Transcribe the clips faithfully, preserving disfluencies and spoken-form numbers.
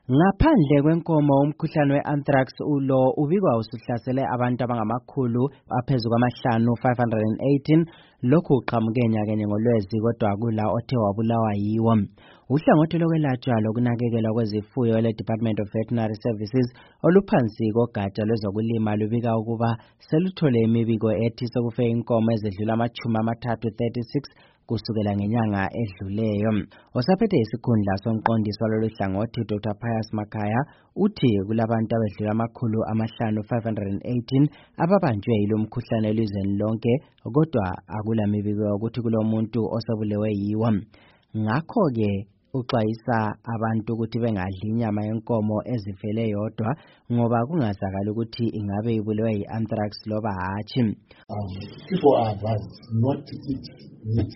Ngaphandle kwenkomo umkhuhlane we-anthrax ulo ubikwa usuhlasele abantu abangamakhulu aphezulu kwamahlanu five hundred eighteen. Lokhu uqhamuke nyakenye ngolwezi kodwa akula othe wabulawa yiwo. Uhlangothi lokwelatshwa lokunakekelwa kwezifuyo le-Department of Veterinary Services oluphansi kogatsha lwezokulima lubika ukuba seluthole imibiko ethi sekufe inkomo ezedlula amachumi amathathu thirty-six kusukela ngenyanga edluleyo. Osaphethe isikhundla somqondisi walolu hlangothi Doctor Pius Makhaya uthi kulabantu abedlula amakhulu amahlanu five hundred eighteen ababanjwe yilo mkhuhlane elizweni lonke kodwa akula mibiko ukuthi kulomuntu osebulewe yiwo. Ngakho-ke uxwayisa abantu ukuthi bengadli inyama yenkomo ezifele yodwa ngoba kungazakala ukuthi ingabe ibulewe yi-anthrax loba hatshi. Um, people are advised not to eat meat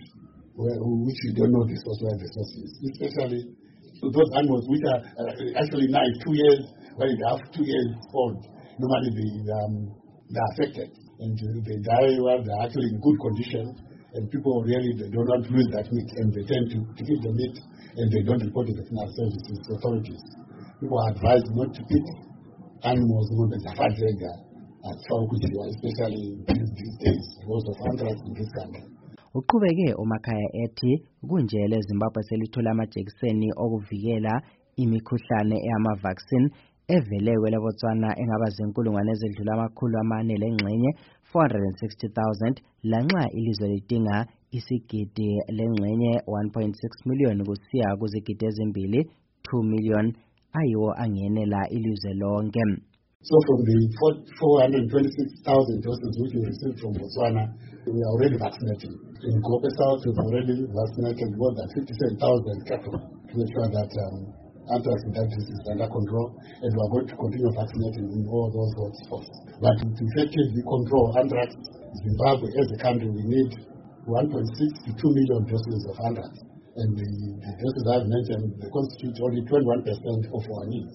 which you don't know the source where the source is, especially those animals which are uh, actually now two years, when they have two years old, normally they, um, they're affected and they die while they're actually in good condition, and people really they don't want to lose that meat and they tend to, to eat the meat and they don't report to the veterinary services authorities. People are advised not to eat animals when there's a fat regular at especially these days, because of anthrax in this country. Uqhubeke uMakhaya ethi kunje leZimbabwe selithola amajekiseni okuvikela imikhuhlane eyama-vaccine evele kweleBotswana engaba zinkulungwane ezedlula amakhulu amane lengxenye four hundred sixty thousand lanxa ilizwe lidinga isigidi lengxenye one point six million kusiya kuzigidi ezimbili two million ayiwo angenela ilizwe lonke. So from the four hundred twenty-six thousand doses which we received from Botswana, we are already vaccinating. In Gope South, we've already vaccinated more than fifty-seven thousand cattle to make sure that um, anthrax infection is under control, and we are going to continue vaccinating in all those hotspots. But to effectively control anthrax, Zimbabwe as a country, we need one point six to two million doses of anthrax. And the, the doses I've mentioned, they constitute only twenty-one percent of our needs.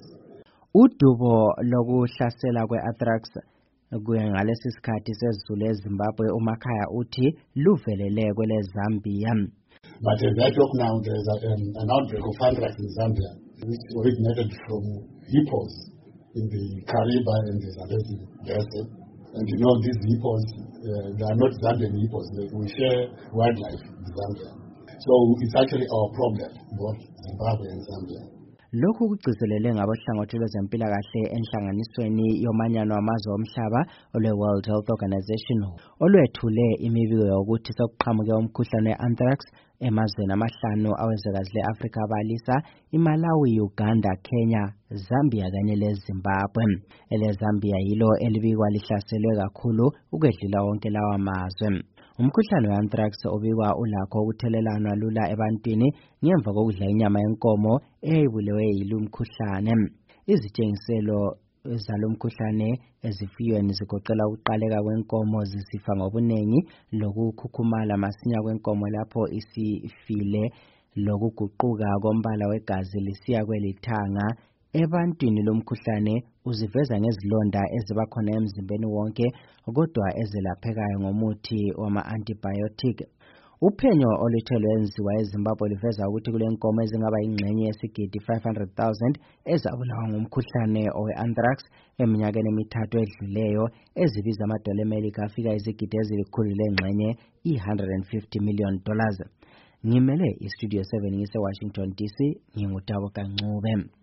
Udubo lokuhlasela kwe-anthrax kuye ngalesi sikhathi sezulu eZimbabwe uMakhaya uthi luvelele kwele Zambia. But as I talk now, there is a, um, an outbreak of anthrax in Zambia, which originated from hippos in the Kariba and the Zambezi Basin. And you know, these hippos, uh, they are not Zambian hippos. We share wildlife in Zambia. So it's actually our problem, both Zimbabwe and Zambia. Lokhu kugcizelele ngabohlangothi lwezempilakahle enhlanganisweni yomanyano wamazwe omhlaba olwe-World Health Organization olwethule imibiko yokuthi sekuqhamuke umkhuhlane we-anthrax emazweni amahlanu awezwekazi le-Afrika abalisa iMalawi, Uganda, Kenya, Zambia kanye leZimbabwe. EleZambia yilo elibikwa lihlaselwe kakhulu ukwedlula wonke lawa mazwe. Umkhuhlane we-anthrax obikwa ulakho ukuthelelana lula ebantwini ngemva kokudla inyama yenkomo eyayibulewe yilo mkhuhlane. Izitshengiselo zalo mkhuhlane ezifuyweni zigoqela ukuqaleka kwenkomo zisifa ngobuningi, lokukhukhumala masinya kwenkomo lapho isifile, lokuguquka kombala wegazi lisiya kwelithanga. Ebantwini lo mkhuhlane uziveza ngezilonda eziba khona emzimbeni wonke kodwa ezelaphekayo ngomuthi wama-antibiotic. Uphenyo oluthe lwenziwa eZimbabwe luveza ukuthi kule nkomo ezingaba ingxenye yesigidi five hundred thousand ezabulawa ngumkhuhlane owe-anthrax eminyakeni emithathu edluleyo ezibiza amadola eMelika afika izigidi ezilikhulu lengxenye one hundred fifty million dollars. Ngimele iStudio seven ngise Washington D C, ngingutabo Kancube.